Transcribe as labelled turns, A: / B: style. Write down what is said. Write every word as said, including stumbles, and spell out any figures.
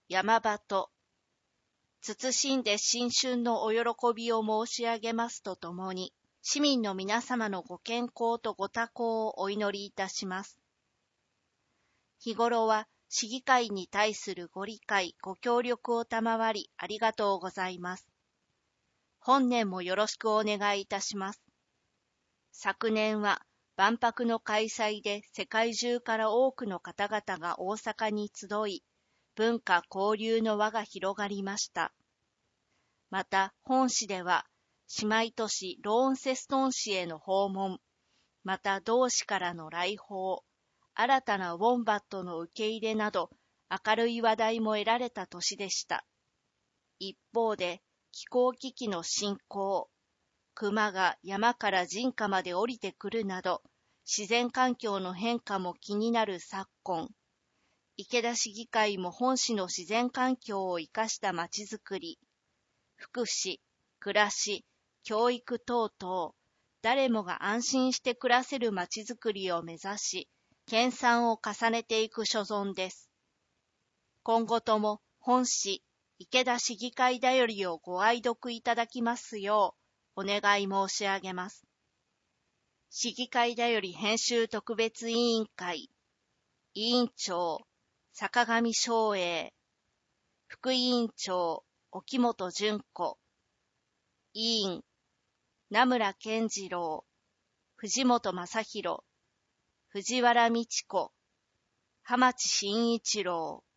A: 山鳩、謹んで新春のお喜びを申し上げますとともに、市民の皆様のご健康とご多幸をお祈りいたします。日頃は市議会に対するご理解、ご協力を賜りありがとうございます。本年もよろしくお願いいたします。昨年は万博の開催で世界中から多くの方々が大阪に集い、文化交流の輪が広がりました。また本市では姉妹都市ローンセストン市への訪問、また同市からの来訪、新たなウォンバットの受け入れなど明るい話題も得られた年でした。一方で気候危機の進行、熊が山から人家まで降りてくるなど自然環境の変化も気になる昨今、池田市議会も本市の自然環境を生かしたまちづくり、福祉、暮らし、教育等々、誰もが安心して暮らせるまちづくりを目指し、研鑽を重ねていく所存です。今後とも本市池田市議会だよりをご愛読いただきますようお願い申し上げます。市議会だより編集特別委員会委員長坂上昌英、副委員長沖本純子、委員名村健次郎、藤本正宏、藤原道子、浜地真一郎、